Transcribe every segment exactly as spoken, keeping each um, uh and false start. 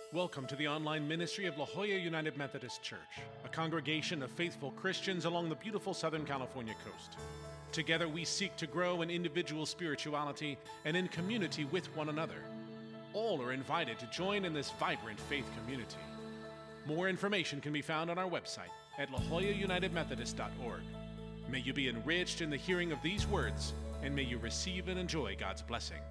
Welcome to the online ministry of La Jolla United Methodist Church, a congregation of faithful Christians along the beautiful Southern California coast. Together we seek to grow in individual spirituality and in community with one another. All are invited to join in this vibrant faith community. More information can be found on our website at la jolla united methodist dot org. May you be enriched in the hearing of these words, and may you receive and enjoy God's blessing.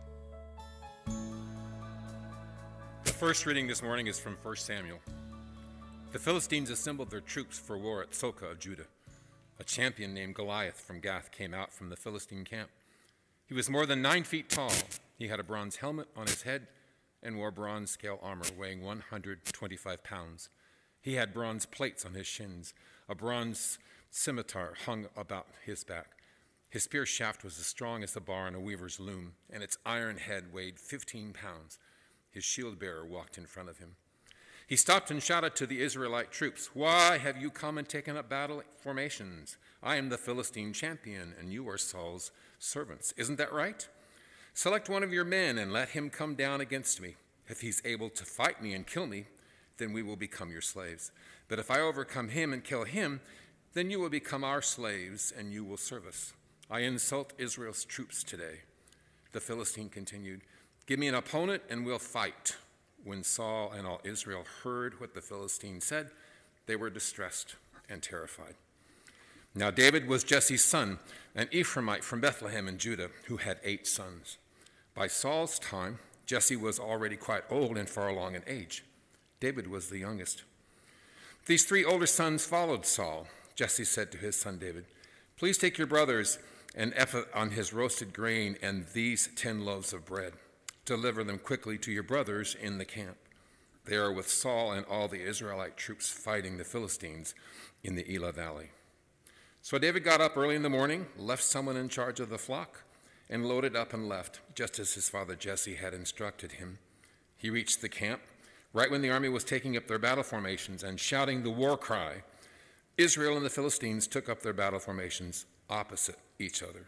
The first reading this morning is from First Samuel. The Philistines assembled their troops for war at Soka of Judah. A champion named Goliath from Gath came out from the Philistine camp. He was more than nine feet tall. He had a bronze helmet on his head and wore bronze scale armor weighing one hundred twenty-five pounds. He had bronze plates on his shins. A bronze scimitar hung about his back. His spear shaft was as strong as the bar on a weaver's loom, and its iron head weighed fifteen pounds. His shield-bearer walked in front of him. He stopped and shouted to the Israelite troops, "Why have you come and taken up battle formations? I am the Philistine champion, and you are Saul's servants. Isn't that right? Select one of your men and let him come down against me. If he's able to fight me and kill me, then we will become your slaves. But if I overcome him and kill him, then you will become our slaves, and you will serve us. I insult Israel's troops today." The Philistine continued, "Give me an opponent and we'll fight." When Saul and all Israel heard what the Philistine said, they were distressed and terrified. Now David was Jesse's son, an Ephraimite from Bethlehem in Judah, who had eight sons. By Saul's time, Jesse was already quite old and far along in age. David was the youngest. These three older sons followed Saul. Jesse said to his son David, "Please take your brothers an ephah on his roasted grain and these ten loaves of bread. Deliver them quickly to your brothers in the camp. They are with Saul and all the Israelite troops fighting the Philistines in the Elah Valley." So David got up early in the morning, left someone in charge of the flock, and loaded up and left, just as his father Jesse had instructed him. He reached the camp right when the army was taking up their battle formations and shouting the war cry. Israel and the Philistines took up their battle formations opposite each other.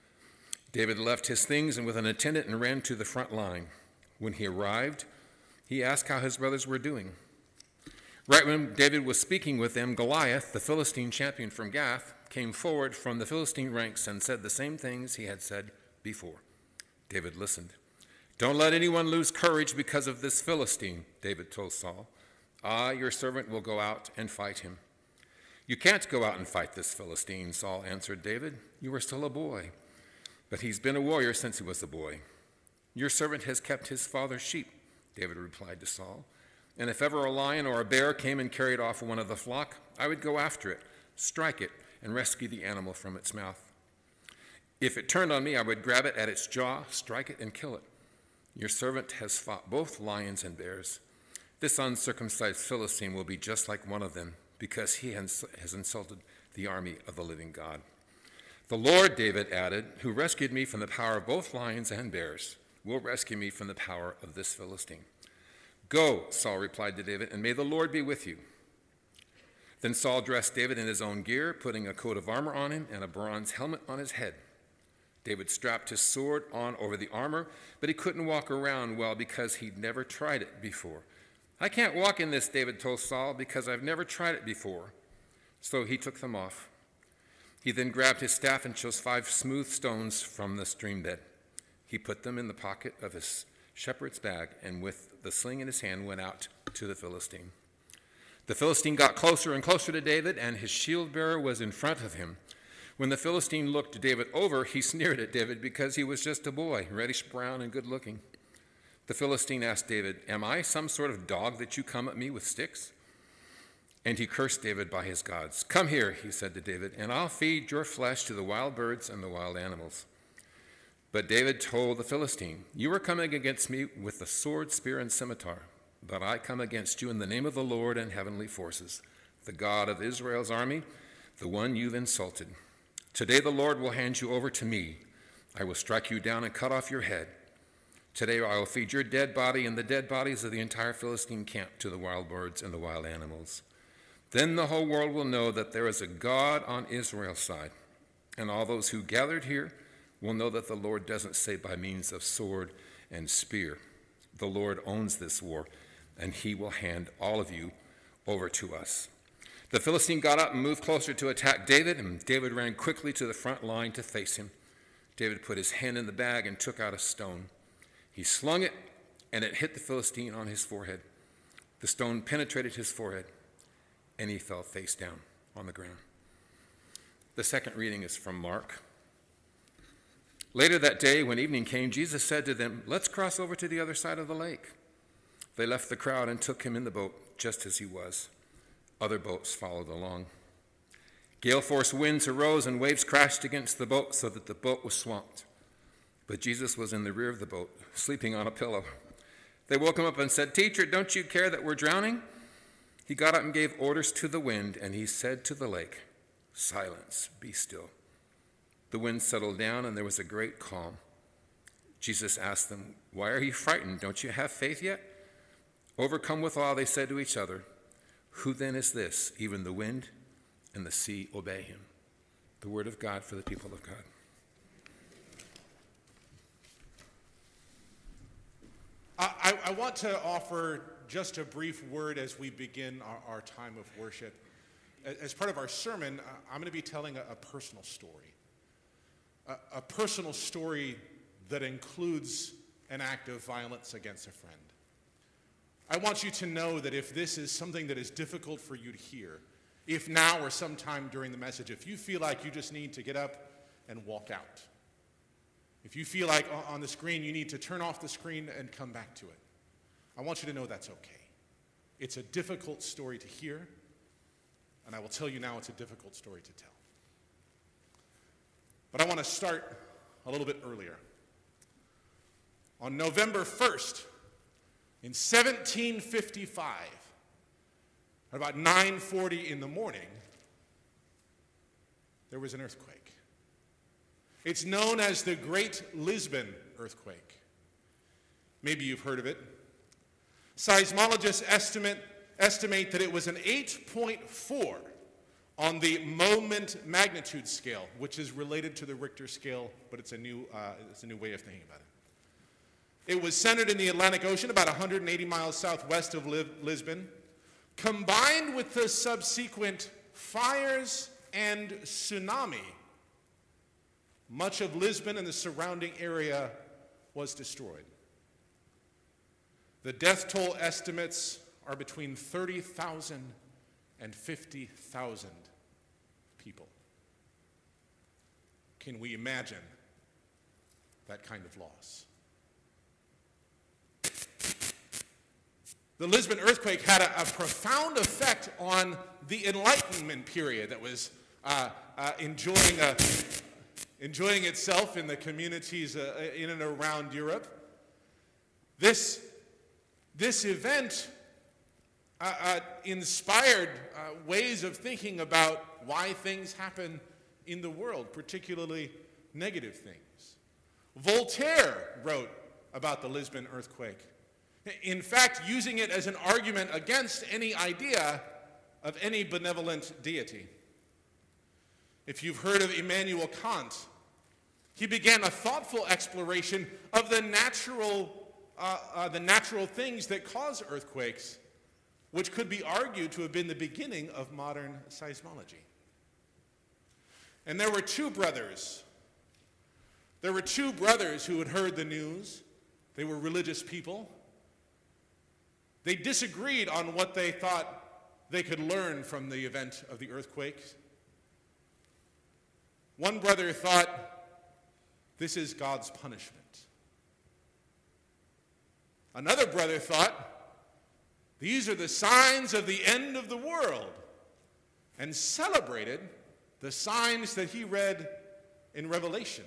David left his things and with an attendant and ran to the front line. When he arrived, he asked how his brothers were doing. Right when David was speaking with them, Goliath, the Philistine champion from Gath, came forward from the Philistine ranks and said the same things he had said before. David listened. "Don't let anyone lose courage because of this Philistine," David told Saul. "I, your servant, will go out and fight him." "You can't go out and fight this Philistine," Saul answered David. "You are still a boy. But he's been a warrior since he was a boy." "Your servant has kept his father's sheep," David replied to Saul. "And if ever a lion or a bear came and carried off one of the flock, I would go after it, strike it, and rescue the animal from its mouth. If it turned on me, I would grab it at its jaw, strike it, and kill it. Your servant has fought both lions and bears. This uncircumcised Philistine will be just like one of them, because he has insulted the army of the living God. The Lord," David added, "who rescued me from the power of both lions and bears, will rescue me from the power of this Philistine." "Go," Saul replied to David, "and may the Lord be with you." Then Saul dressed David in his own gear, putting a coat of armor on him and a bronze helmet on his head. David strapped his sword on over the armor, but he couldn't walk around well because he'd never tried it before. "I can't walk in this," David told Saul, "because I've never tried it before." So he took them off. He then grabbed his staff and chose five smooth stones from the stream bed. He put them in the pocket of his shepherd's bag, and with the sling in his hand went out to the Philistine. The Philistine got closer and closer to David, and his shield-bearer was in front of him. When the Philistine looked David over, he sneered at David because he was just a boy, reddish brown and good-looking. The Philistine asked David, "Am I some sort of dog that you come at me with sticks?" And he cursed David by his gods. "Come here," he said to David, "and I'll feed your flesh to the wild birds and the wild animals." But David told the Philistine, "You are coming against me with the sword, spear, and scimitar, but I come against you in the name of the Lord and heavenly forces, the God of Israel's army, the one you've insulted. Today the Lord will hand you over to me. I will strike you down and cut off your head. Today I will feed your dead body and the dead bodies of the entire Philistine camp to the wild birds and the wild animals. Then the whole world will know that there is a God on Israel's side, and all those who gathered here will know that the Lord doesn't save by means of sword and spear. The Lord owns this war, and he will hand all of you over to us." The Philistine got up and moved closer to attack David, and David ran quickly to the front line to face him. David put his hand in the bag and took out a stone. He slung it, and it hit the Philistine on his forehead. The stone penetrated his forehead, and he fell face down on the ground. The second reading is from Mark. Later that day, when evening came, Jesus said to them, "Let's cross over to the other side of the lake." They left the crowd and took him in the boat, just as he was. Other boats followed along. Gale-force winds arose and waves crashed against the boat so that the boat was swamped. But Jesus was in the rear of the boat, sleeping on a pillow. They woke him up and said, "Teacher, don't you care that we're drowning?" He got up and gave orders to the wind, and he said to the lake, "Silence, be still." The wind settled down, and there was a great calm. Jesus asked them, "Why are you frightened? Don't you have faith yet?" Overcome with awe, they said to each other, "Who then is this? Even the wind and the sea obey him." The word of God for the people of God. I, I want to offer just a brief word as we begin our, our time of worship. As part of our sermon, I'm going to be telling a, a personal story. A, a personal story that includes an act of violence against a friend. I want you to know that if this is something that is difficult for you to hear, if now or sometime during the message, if you feel like you just need to get up and walk out, if you feel like on the screen you need to turn off the screen and come back to it, I want you to know that's okay. It's a difficult story to hear, and I will tell you now it's a difficult story to tell. But I want to start a little bit earlier. On November first, in seventeen fifty-five, at about nine forty in the morning, there was an earthquake. It's known as the Great Lisbon Earthquake. Maybe you've heard of it. Seismologists estimate, estimate that it was an eight point four on the moment magnitude scale, which is related to the Richter scale, but it's a new, uh, it's a new way of thinking about it. It was centered in the Atlantic Ocean, about one hundred eighty miles southwest of Lisbon. Combined with the subsequent fires and tsunami, much of Lisbon and the surrounding area was destroyed. The death toll estimates are between thirty thousand and fifty thousand people. Can we imagine that kind of loss? The Lisbon earthquake had a, a profound effect on the Enlightenment period that was uh, uh, enjoying, a, enjoying itself in the communities uh, in and around Europe. This, this event uh, uh, inspired uh, ways of thinking about why things happen in the world, particularly negative things. Voltaire wrote about the Lisbon earthquake. In fact, using it as an argument against any idea of any benevolent deity. If you've heard of Immanuel Kant, he began a thoughtful exploration of the natural, uh, uh, the natural things that cause earthquakes, which could be argued to have been the beginning of modern seismology. And there were two brothers. There were two brothers who had heard the news. They were religious people. They disagreed on what they thought they could learn from the event of the earthquake. One brother thought, this is God's punishment. Another brother thought, these are the signs of the end of the world, and celebrated the signs that he read in Revelation.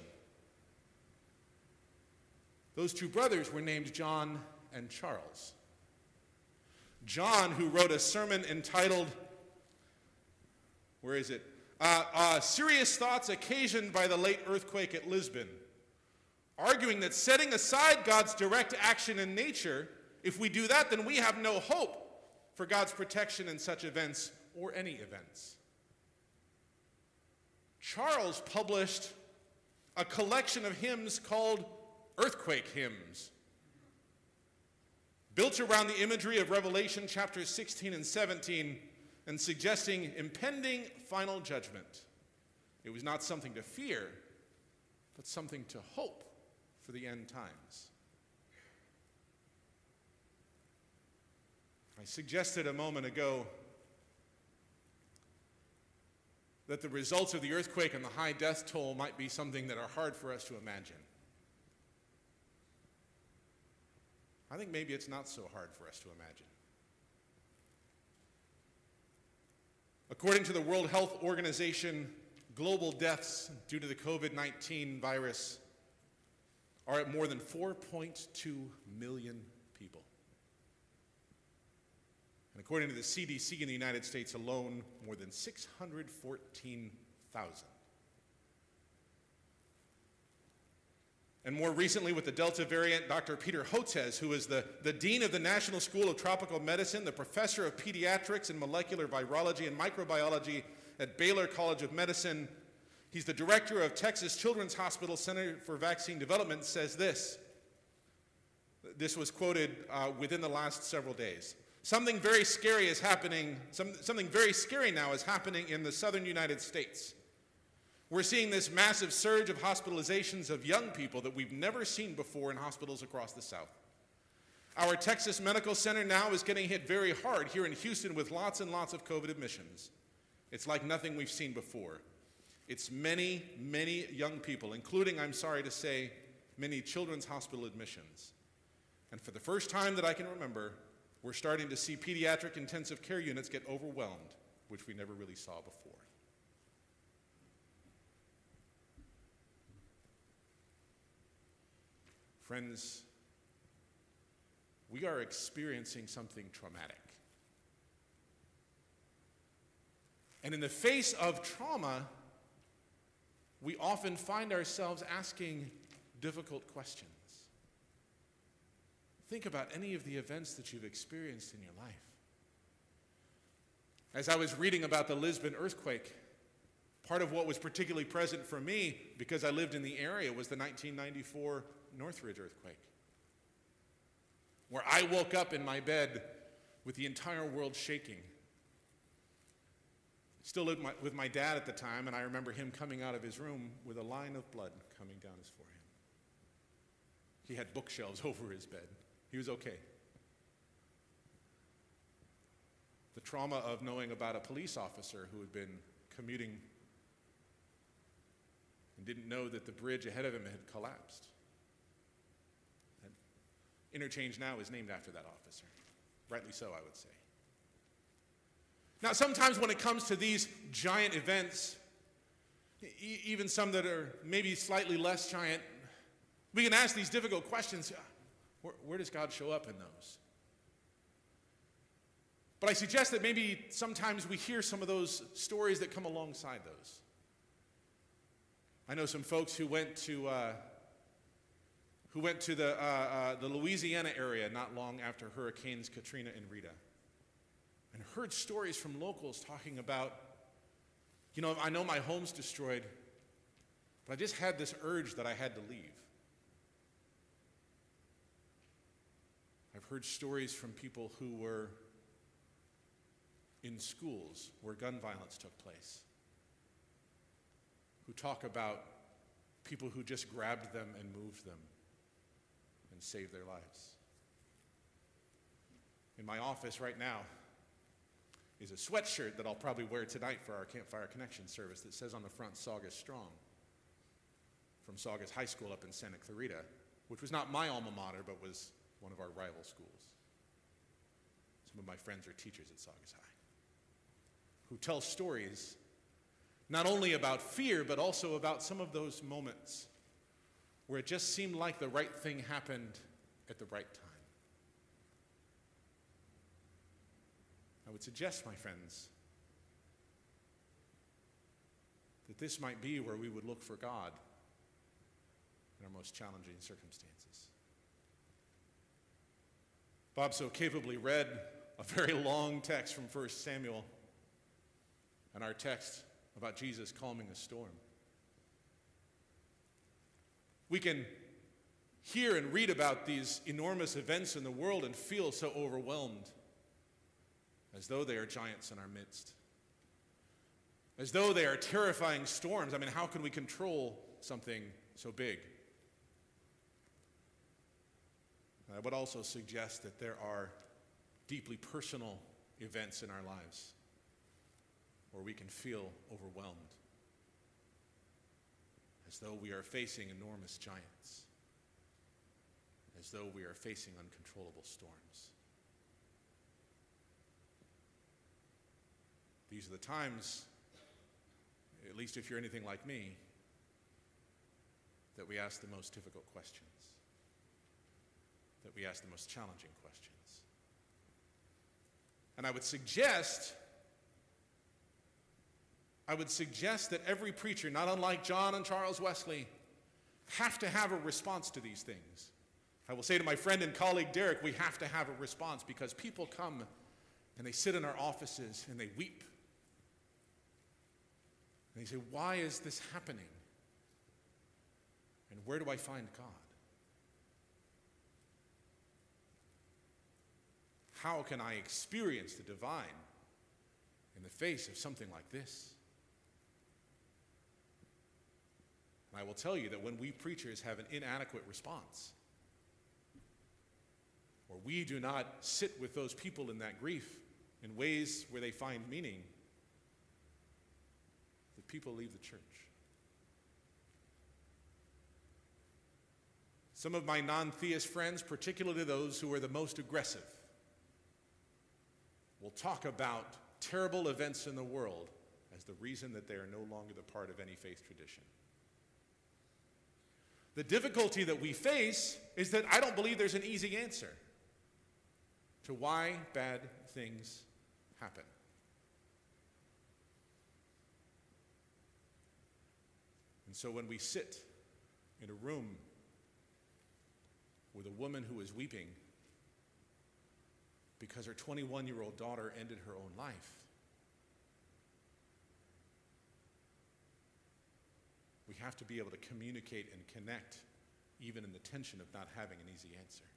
Those two brothers were named John and Charles. John, who wrote a sermon entitled, where is it? Uh, uh, Serious Thoughts Occasioned by the Late Earthquake at Lisbon, arguing that setting aside God's direct action in nature, if we do that, then we have no hope for God's protection in such events or any events. Charles published a collection of hymns called Earthquake Hymns. built around the imagery of Revelation chapters sixteen and seventeen and suggesting impending final judgment. It was not something to fear, but something to hope for the end times. I suggested a moment ago that the results of the earthquake and the high death toll might be something that are hard for us to imagine. I think maybe it's not so hard for us to imagine. According to the World Health Organization, global deaths due to the covid nineteen virus are at more than four point two million people. And according to the C D C in the United States alone, more than six hundred fourteen thousand. And more recently with the Delta variant, Doctor Peter Hotez, who is the, the Dean of the National School of Tropical Medicine, the Professor of Pediatrics and Molecular Virology and Microbiology at Baylor College of Medicine, he's the Director of Texas Children's Hospital Center for Vaccine Development, says this. This was quoted uh, within the last several days. Something very scary is happening, some, something very scary now is happening in the southern United States. We're seeing this massive surge of hospitalizations of young people that we've never seen before in hospitals across the South. Our Texas Medical Center now is getting hit very hard here in Houston with lots and lots of COVID admissions. It's like nothing we've seen before. It's many, many young people, including, I'm sorry to say, many children's hospital admissions. And for the first time that I can remember, we're starting to see pediatric intensive care units get overwhelmed, which we never really saw before. Friends, we are experiencing something traumatic. And in the face of trauma, we often find ourselves asking difficult questions. Think about any of the events that you've experienced in your life. As I was reading about the Lisbon earthquake, part of what was particularly present for me, because I lived in the area, was the nineteen ninety-four Northridge earthquake, where I woke up in my bed with the entire world shaking. Still lived my, with my dad at the time, and I remember him coming out of his room with a line of blood coming down his forehead. He had bookshelves over his bed. He was okay. The trauma of knowing about a police officer who had been commuting and didn't know that the bridge ahead of him had collapsed. And Interchange now is named after that officer. Rightly so, I would say. Now, sometimes when it comes to these giant events, e- even some that are maybe slightly less giant, we can ask these difficult questions. Where, where does God show up in those? But I suggest that maybe sometimes we hear some of those stories that come alongside those. I know some folks who went to uh, who went to the, uh, uh, the Louisiana area not long after Hurricanes Katrina and Rita, and heard stories from locals talking about, you know, I know my home's destroyed, but I just had this urge that I had to leave. I've heard stories from people who were in schools where gun violence took place, who talk about people who just grabbed them and moved them and saved their lives. In my office right now is a sweatshirt that I'll probably wear tonight for our Campfire Connection service that says on the front, Saugus Strong, from Saugus High School up in Santa Clarita, which was not my alma mater, but was one of our rival schools. Some of my friends are teachers at Saugus High, who tell stories not only about fear, but also about some of those moments where it just seemed like the right thing happened at the right time. I would suggest, my friends, that this might be where we would look for God in our most challenging circumstances. Bob so capably read a very long text from First Samuel and our text about Jesus calming a storm. We can hear and read about these enormous events in the world and feel so overwhelmed, as though they are giants in our midst, as though they are terrifying storms. I mean, how can we control something so big? I would also suggest that there are deeply personal events in our lives where we can feel overwhelmed, as though we are facing enormous giants, as though we are facing uncontrollable storms. These are the times, at least if you're anything like me, that we ask the most difficult questions, that we ask the most challenging questions. And I would suggest, I would suggest that every preacher, not unlike John and Charles Wesley, have to have a response to these things. I will say to my friend and colleague Derek, we have to have a response, because people come and they sit in our offices and they weep. And they say, why is this happening? And where do I find God? How can I experience the divine in the face of something like this? And I will tell you that when we preachers have an inadequate response, or we do not sit with those people in that grief in ways where they find meaning, the people leave the church. Some of my non-theist friends, particularly those who are the most aggressive, will talk about terrible events in the world as the reason that they are no longer the part of any faith tradition. The difficulty that we face is that I don't believe there's an easy answer to why bad things happen. And so when we sit in a room with a woman who is weeping because her twenty-one-year-old daughter ended her own life, we have to be able to communicate and connect even in the tension of not having an easy answer.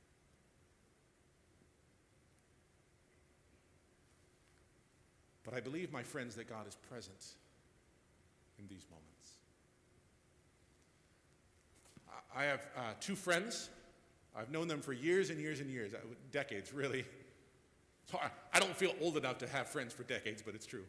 But I believe, my friends, that God is present in these moments. I have uh, two friends. I've known them for years and years and years, decades, really. So I, I don't feel old enough to have friends for decades, but it's true.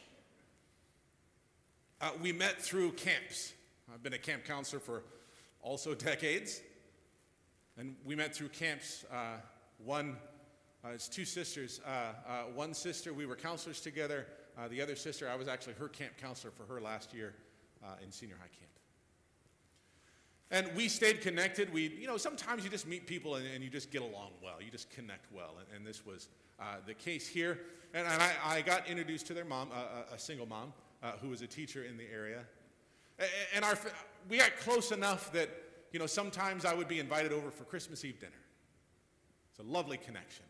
Uh, we met through camps. I've been a camp counselor for also decades. And we met through camps. Uh, one, uh, it's two sisters. Uh, uh, one sister, we were counselors together. Uh, the other sister, I was actually her camp counselor for her last year uh, in senior high camp. And we stayed connected. We, you know, sometimes you just meet people and, and you just get along well. You just connect well. And, and this was uh, the case here. And, and I, I got introduced to their mom, uh, a single mom, uh, who was a teacher in the area. And our, we got close enough that, you know, sometimes I would be invited over for Christmas Eve dinner. It's a lovely connection.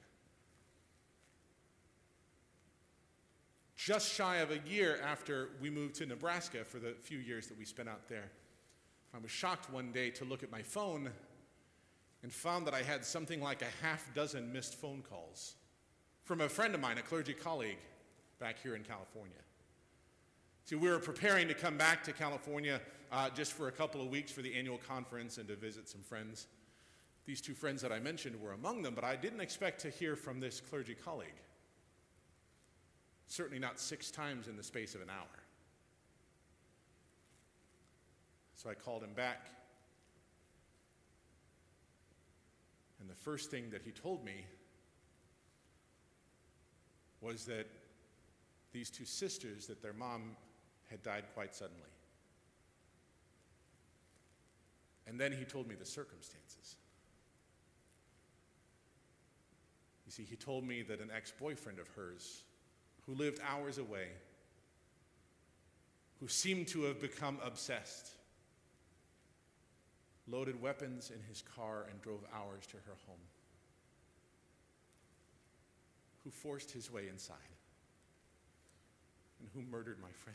Just shy of a year after we moved to Nebraska for the few years that we spent out there, I was shocked one day to look at my phone and found that I had something like a half dozen missed phone calls from a friend of mine, a clergy colleague back here in California. See, we were preparing to come back to California uh, just for a couple of weeks for the annual conference and to visit some friends. These two friends that I mentioned were among them, but I didn't expect to hear from this clergy colleague. Certainly not six times in the space of an hour. So I called him back. And the first thing that he told me was that these two sisters, that their mom had died quite suddenly. And then he told me the circumstances. You see, he told me that an ex-boyfriend of hers, who lived hours away, who seemed to have become obsessed, loaded weapons in his car and drove hours to her home, who forced his way inside, and who murdered my friend.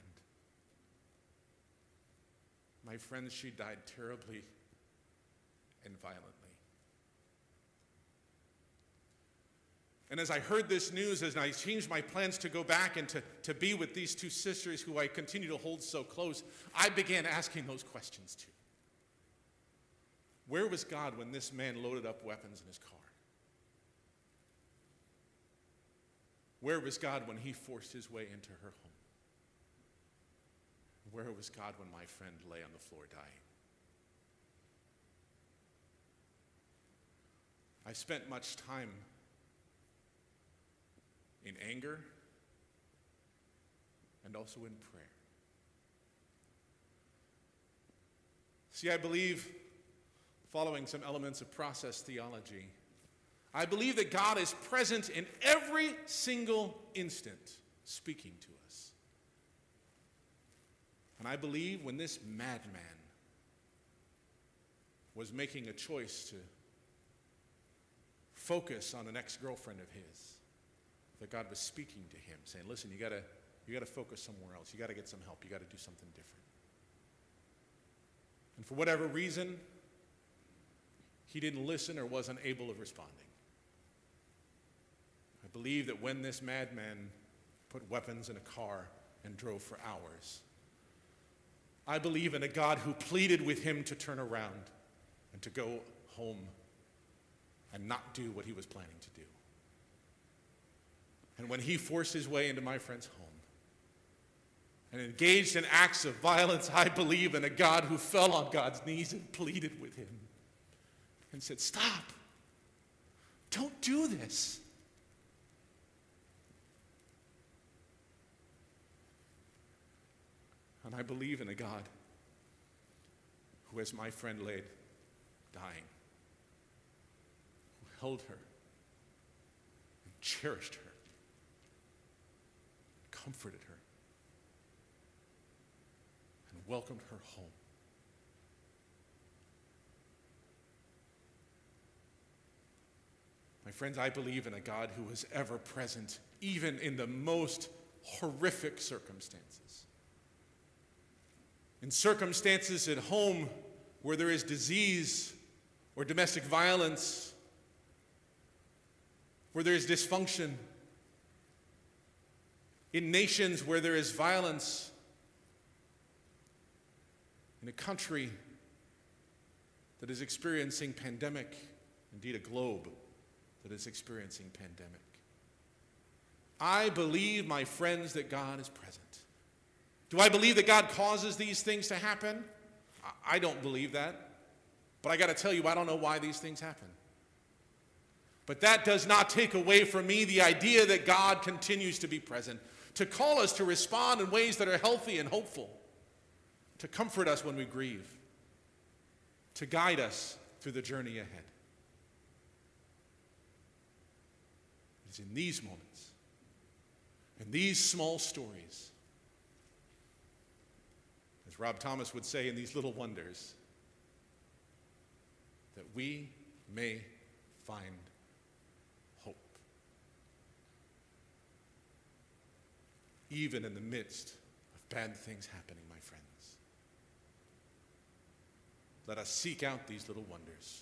My friend, she died terribly and violently. And as I heard this news, as I changed my plans to go back and to, to be with these two sisters who I continue to hold so close, I began asking those questions too. Where was God when this man loaded up weapons in his car? Where was God when he forced his way into her home? Where was God when my friend lay on the floor dying? I spent much time in anger and also in prayer. See, I believe, following some elements of process theology, I believe that God is present in every single instant, speaking to us. And I believe when this madman was making a choice to focus on an ex-girlfriend of his, that God was speaking to him, saying, listen, you gotta, you gotta focus somewhere else. You gotta get some help. You gotta do something different. And for whatever reason, he didn't listen or wasn't able of responding. I believe that when this madman put weapons in a car and drove for hours, I believe in a God who pleaded with him to turn around and to go home and not do what he was planning to do. And when he forced his way into my friend's home and engaged in acts of violence, I believe in a God who fell on God's knees and pleaded with him and said, stop. Don't do this. And I believe in a God who, as my friend laid dying, who held her and cherished her, comforted her, and welcomed her home. My friends, I believe in a God who is ever present, even in the most horrific circumstances. In circumstances at home where there is disease or domestic violence, where there is dysfunction, in nations where there is violence, in a country that is experiencing pandemic, indeed a globe that is experiencing pandemic. I believe, my friends, that God is present. Do I believe that God causes these things to happen? I don't believe that. But I got to tell you, I don't know why these things happen. But that does not take away from me the idea that God continues to be present, to call us to respond in ways that are healthy and hopeful, to comfort us when we grieve, to guide us through the journey ahead. It's in these moments, in these small stories, as Rob Thomas would say, in these little wonders, that we may find hope. Even in the midst of bad things happening, my friends. Let us seek out these little wonders.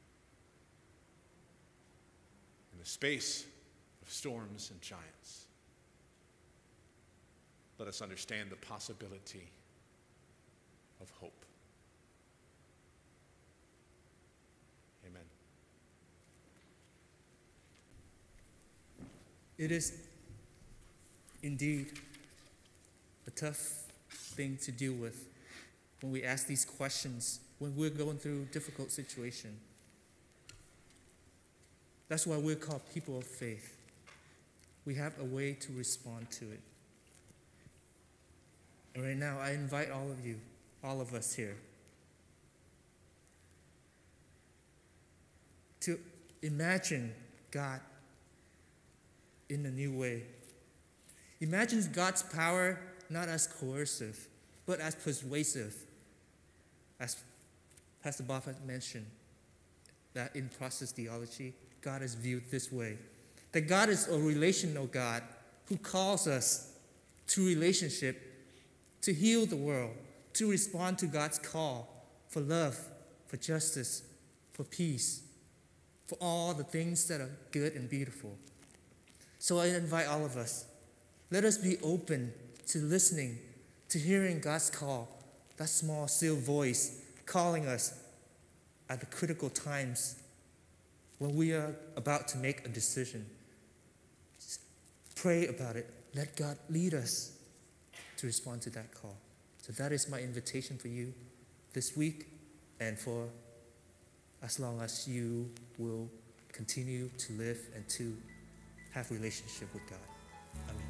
In the space of storms and giants, let us understand the possibility of hope. Amen. It is indeed a tough thing to deal with when we ask these questions, when we're going through a difficult situation. That's why we're called people of faith. We have a way to respond to it. And right now, I invite all of you, all of us here, to imagine God in a new way. Imagine God's power not as coercive, but as persuasive. As Pastor Bob had mentioned, that in process theology, God is viewed this way. That God is a relational God who calls us to relationship, to heal the world, to respond to God's call for love, for justice, for peace, for all the things that are good and beautiful. So I invite all of us, let us be open to listening, to hearing God's call, that small, still voice calling us at the critical times when we are about to make a decision. Just pray about it. Let God lead us to respond to that call. So that is my invitation for you this week and for as long as you will continue to live and to have relationship with God. Amen.